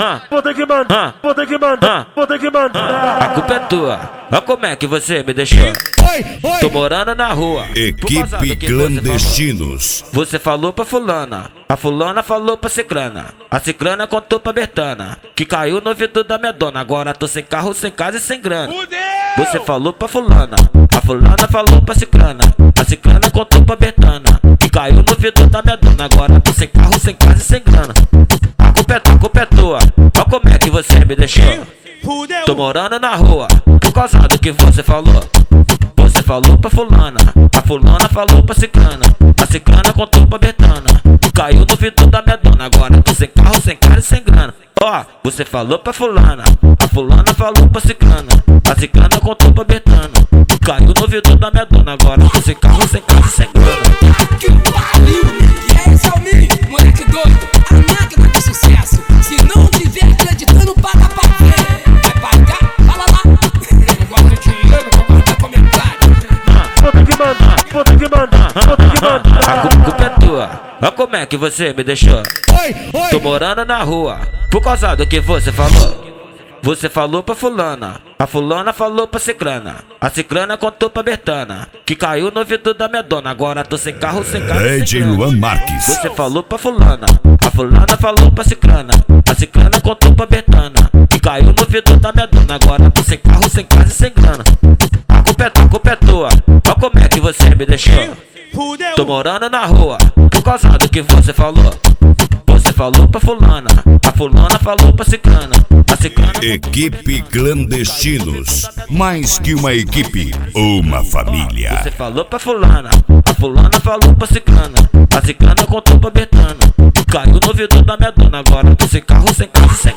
vou ter que mandar, vou ter que mandar, vou ter que mandar. A culpa é tua, olha como é que você me deixou. Tô morando na rua. Equipe Clandestinos. Você falou pra fulana, a fulana falou pra ciclana, a ciclana contou pra Bertana, que caiu no ouvido da minha dona. Agora tô sem carro, sem casa e sem grana. Você falou pra fulana, a fulana falou pra ciclana, a ciclana contou pra Bertana, que caiu no ouvido da minha dona. Agora tô sem carro, sem casa e sem grana. A culpa é tua, olha como é que você me deixou. Tô morando na rua, por causa do que você falou. Você falou pra fulana, a fulana falou pra ciclana, a ciclana contou pra Bertana, caiu no ouvido da minha dona. Agora tô sem carro, sem casa e sem grana. Ó, você falou pra fulana, a fulana falou pra ciclana, a ciclana contou pra Bertana, caiu no ouvido da minha dona. Agora tô sem carro, sem casa e sem grana. Que pariu! E aí, Salmi, moleque doido, a máquina de sucesso. Se não tiver acreditando, paga pra ver. Vai pagar? Fala lá. Não gosto de dinheiro, não guarda comentário. Vou ter que mandar, vou ter que mandar, vou ter que mandar. A culpa é tua, olha como é que você me deixou. Tô morando na rua, por causa do que você falou. Você falou pra fulana, a fulana falou pra ciclana, a ciclana contou pra Bertana, que caiu no ouvido da minha dona. Agora tô sem carro, sem casa e sem DJ grana. Luan Marques. Você falou pra fulana, a fulana falou pra ciclana, a ciclana contou pra Bertana, que caiu no ouvido da minha dona. Agora tô sem carro, sem casa e sem grana. A culpa é tua, olha como é que você me deixou. Tô morando na rua, por causa do que você falou. Você falou pra fulana, a fulana falou pra ciclana, a ciclana... Equipe Clandestinos. Mais que uma equipe, uma família. Você falou pra fulana, a fulana falou pra ciclana, a ciclana contou pra Bertana, caiu no ouvido da minha dona. Agora tô sem carro, sem casa e sem